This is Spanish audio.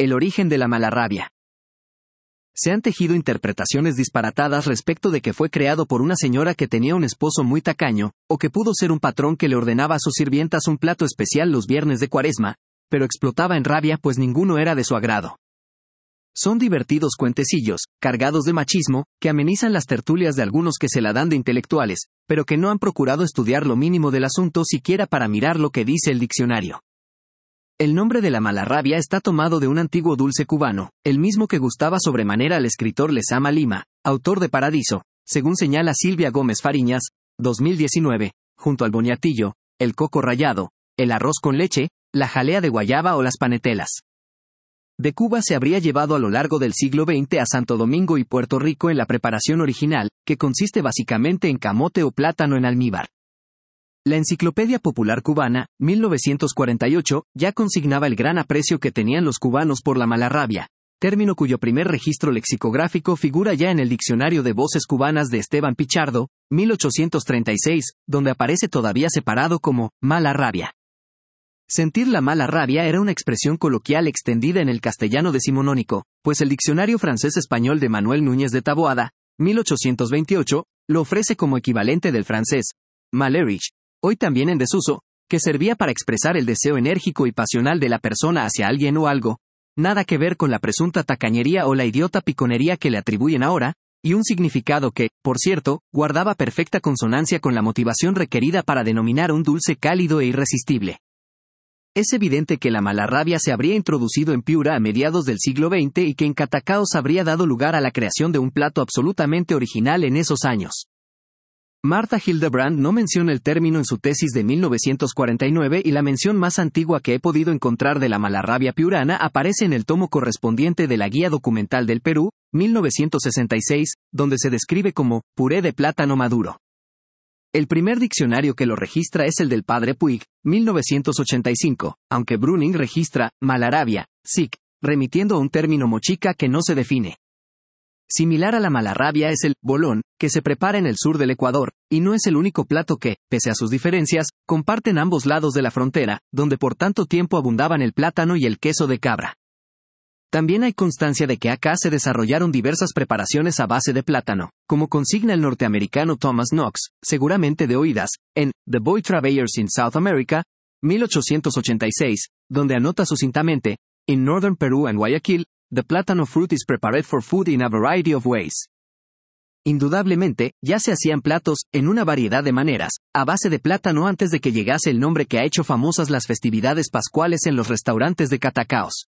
El origen de la mala rabia. Se han tejido interpretaciones disparatadas respecto de que fue creado por una señora que tenía un esposo muy tacaño, o que pudo ser un patrón que le ordenaba a sus sirvientas un plato especial los viernes de Cuaresma, pero explotaba en rabia pues ninguno era de su agrado. Son divertidos cuentecillos, cargados de machismo, que amenizan las tertulias de algunos que se la dan de intelectuales, pero que no han procurado estudiar lo mínimo del asunto siquiera para mirar lo que dice el diccionario. El nombre de la mala rabia está tomado de un antiguo dulce cubano, el mismo que gustaba sobremanera al escritor Lezama Lima, autor de Paradiso, según señala Silvia Gómez Fariñas, 2019, junto al boniatillo, el coco rallado, el arroz con leche, la jalea de guayaba o las panetelas. De Cuba se habría llevado a lo largo del siglo XX a Santo Domingo y Puerto Rico en la preparación original, que consiste básicamente en camote o plátano en almíbar. La Enciclopedia Popular Cubana, 1948, ya consignaba el gran aprecio que tenían los cubanos por la mala rabia, término cuyo primer registro lexicográfico figura ya en el Diccionario de Voces Cubanas de Esteban Pichardo, 1836, donde aparece todavía separado como mala rabia. Sentir la mala rabia era una expresión coloquial extendida en el castellano decimonónico, pues el Diccionario Francés-Español de Manuel Núñez de Taboada, 1828, lo ofrece como equivalente del francés malheureux, hoy también en desuso, que servía para expresar el deseo enérgico y pasional de la persona hacia alguien o algo, nada que ver con la presunta tacañería o la idiota piconería que le atribuyen ahora, y un significado que, por cierto, guardaba perfecta consonancia con la motivación requerida para denominar un dulce cálido e irresistible. Es evidente que la mala rabia se habría introducido en Piura a mediados del siglo XX y que en Catacaos habría dado lugar a la creación de un plato absolutamente original en esos años. Martha Hildebrand no menciona el término en su tesis de 1949 y la mención más antigua que he podido encontrar de la mala rabia piurana aparece en el tomo correspondiente de la Guía Documental del Perú, 1966, donde se describe como puré de plátano maduro. El primer diccionario que lo registra es el del padre Puig, 1985, aunque Bruning registra malarabia, sic, remitiendo a un término mochica que no se define. Similar a la malarrabia es el bolón, que se prepara en el sur del Ecuador, y no es el único plato que, pese a sus diferencias, comparten ambos lados de la frontera, donde por tanto tiempo abundaban el plátano y el queso de cabra. También hay constancia de que acá se desarrollaron diversas preparaciones a base de plátano, como consigna el norteamericano Thomas Knox, seguramente de oídas, en The Boy Travelers in South America, 1886, donde anota sucintamente, In Northern Peru and Guayaquil, the plátano fruit is prepared for food in a variety of ways. Indudablemente, ya se hacían platos, en una variedad de maneras, a base de plátano antes de que llegase el nombre que ha hecho famosas las festividades pascuales en los restaurantes de Catacaos.